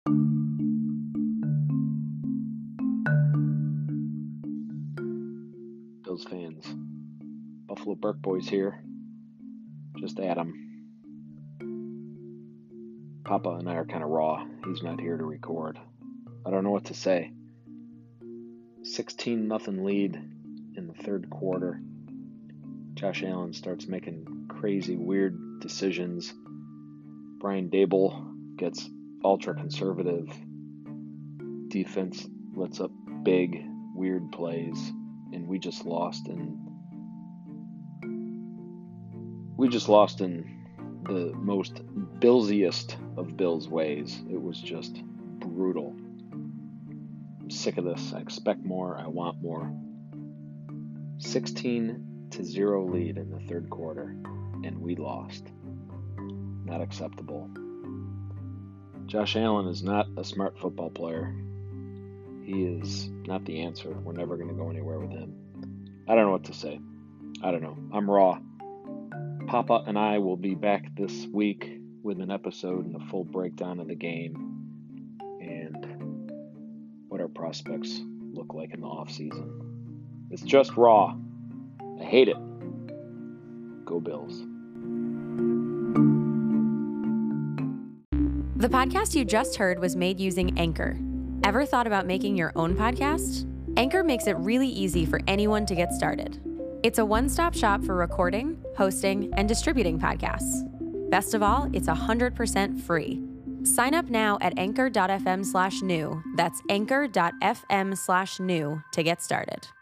Bills fans, Buffalo Burke Boys here. Just Adam. Papa and I are kind of raw. He's not here to record. I don't know what to say. 16-0 lead in the third quarter. Josh Allen starts making crazy, weird decisions. Brian Daboll gets ultra-conservative. Defense lets up big, weird plays. And we just lost in the most Billsiest of Bills ways. It was just brutal. I'm sick of this. I expect more. I want more. 16-0 lead in the third quarter, and we lost. Not acceptable. Josh Allen is not a smart football player. He is not the answer. We're never going to go anywhere with him. I don't know what to say. I don't know. I'm raw. Papa and I will be back this week with an episode and a full breakdown of the game and what our prospects look like in the offseason. It's just raw. I hate it. Go Bills. The podcast you just heard was made using Anchor. Ever thought about making your own podcast? Anchor makes it really easy for anyone to get started. It's a one-stop shop for recording, hosting, and distributing podcasts. Best of all, it's 100% free. Sign up now at anchor.fm/new. That's anchor.fm/new to get started.